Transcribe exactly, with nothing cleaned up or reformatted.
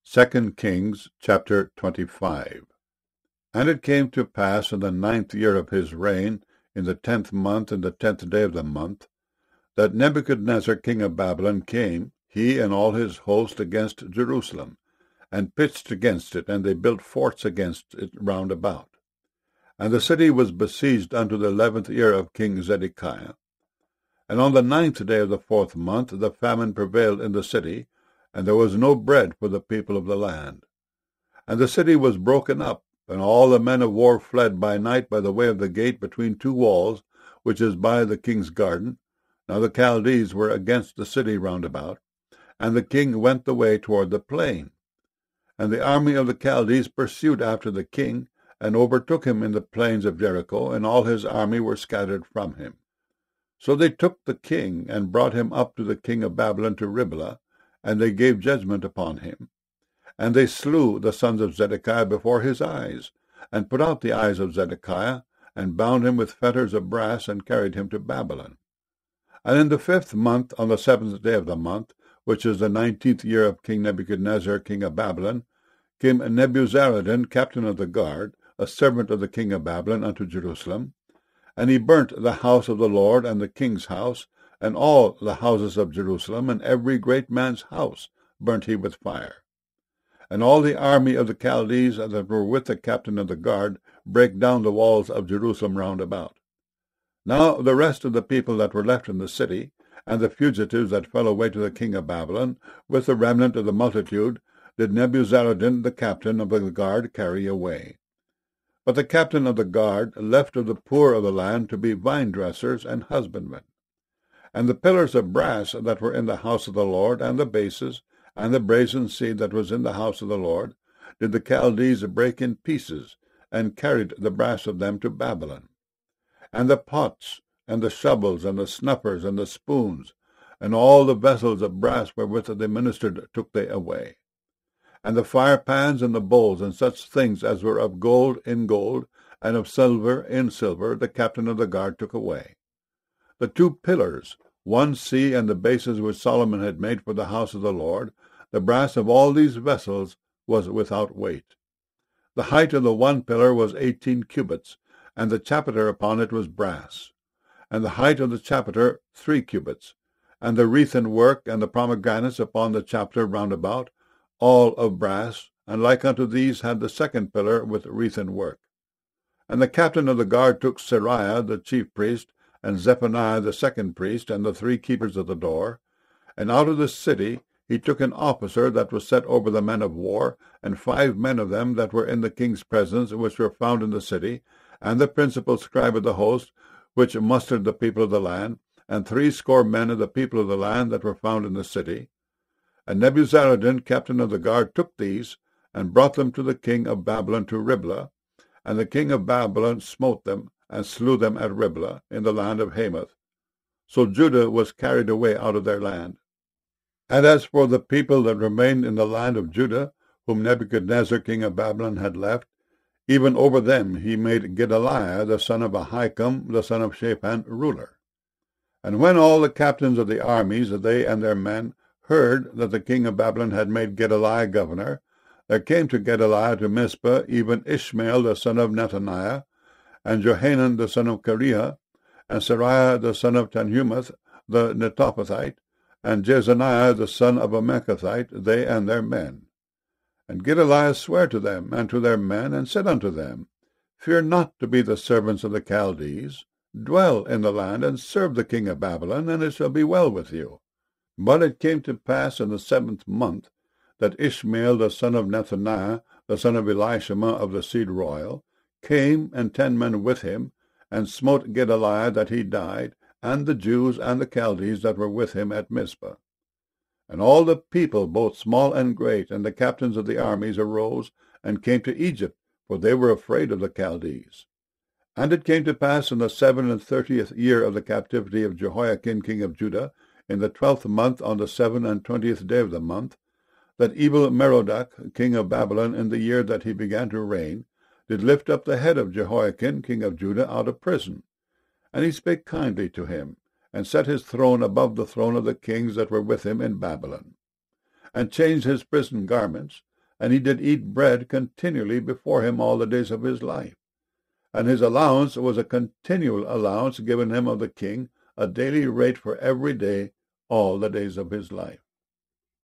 Second Kings chapter twenty-five. And it came to pass in the ninth year of his reign, in the tenth month, in the tenth day of the month, that Nebuchadnezzar king of Babylon came, he and all his host, against Jerusalem, and pitched against it, and they built forts against it round about. And the city was besieged unto the eleventh year of King Zedekiah. And on the ninth day of the fourth month the famine prevailed in the city, and there was no bread for the people of the land. And the city was broken up, and all the men of war fled by night by the way of the gate between two walls, which is by the king's garden. Now the Chaldees were against the city round about, and the king went the way toward the plain. And the army of the Chaldees pursued after the king, and overtook him in the plains of Jericho, and all his army were scattered from him. So they took the king, and brought him up to the king of Babylon to Riblah, and they gave judgment upon him. And they slew the sons of Zedekiah before his eyes, and put out the eyes of Zedekiah, and bound him with fetters of brass, and carried him to Babylon. And in the fifth month, on the seventh day of the month, which is the nineteenth year of King Nebuchadnezzar king of Babylon, came Nebuzaradan, captain of the guard, a servant of the king of Babylon, unto Jerusalem. And he burnt the house of the Lord, and the king's house, and all the houses of Jerusalem, and every great man's house burnt he with fire. And all the army of the Chaldees that were with the captain of the guard brake down the walls of Jerusalem round about. Now the rest of the people that were left in the city, and the fugitives that fell away to the king of Babylon, with the remnant of the multitude, did Nebuzaradan the captain of the guard carry away. But the captain of the guard left of the poor of the land to be vine-dressers and husbandmen. And the pillars of brass that were in the house of the Lord, and the bases, and the brazen seed that was in the house of the Lord, did the Chaldees break in pieces, and carried the brass of them to Babylon. And the pots, and the shovels, and the snuffers, and the spoons, and all the vessels of brass wherewith they ministered took they away. And the firepans, and the bowls, and such things as were of gold in gold, and of silver in silver, the captain of the guard took away. The two pillars, one sea, and the bases which Solomon had made for the house of the Lord, the brass of all these vessels was without weight. The height of the one pillar was eighteen cubits, and the chapiter upon it was brass. And the height of the chapiter three cubits, and the wreathen work and the pomegranates upon the chapiter round about, all of brass, and like unto these had the second pillar with wreathen work. And the captain of the guard took Seraiah the chief priest, and Zephaniah the second priest, and the three keepers of the door. And out of the city he took an officer that was set over the men of war, and five men of them that were in the king's presence, which were found in the city, and the principal scribe of the host, which mustered the people of the land, and threescore men of the people of the land that were found in the city. And Nebuzaradan, captain of the guard, took these, and brought them to the king of Babylon to Riblah. And the king of Babylon smote them, and slew them at Riblah, in the land of Hamath. So Judah was carried away out of their land. And as for the people that remained in the land of Judah, whom Nebuchadnezzar king of Babylon had left, even over them he made Gedaliah the son of Ahikam, the son of Shaphan, ruler. And when all the captains of the armies, they and their men, heard that the king of Babylon had made Gedaliah governor, there came to Gedaliah to Mizpah even Ishmael the son of Nethaniah, and Johanan the son of Kareah, and Seraiah the son of Tanhumeth the Netophathite, and Jezaniah the son of a Mekathite, they and their men. And Gedaliah sware to them and to their men, and said unto them, Fear not to be the servants of the Chaldees. Dwell in the land, and serve the king of Babylon, and it shall be well with you. But it came to pass in the seventh month, that Ishmael the son of Nethaniah, the son of Elishama of the seed royal, came, and ten men with him, and smote Gedaliah that he died, and the Jews and the Chaldees that were with him at Mizpah. And all the people, both small and great, and the captains of the armies arose, and came to Egypt, for they were afraid of the Chaldees. And it came to pass in the seven and thirtieth year of the captivity of Jehoiakim king of Judah, in the twelfth month, on the seven and twentieth day of the month, that Evil-Merodach king of Babylon, in the year that he began to reign, did lift up the head of Jehoiakim king of Judah out of prison. And he spake kindly to him, and set his throne above the throne of the kings that were with him in Babylon, and changed his prison garments, and he did eat bread continually before him all the days of his life. And his allowance was a continual allowance given him of the king, a daily rate for every day, all the days of his life.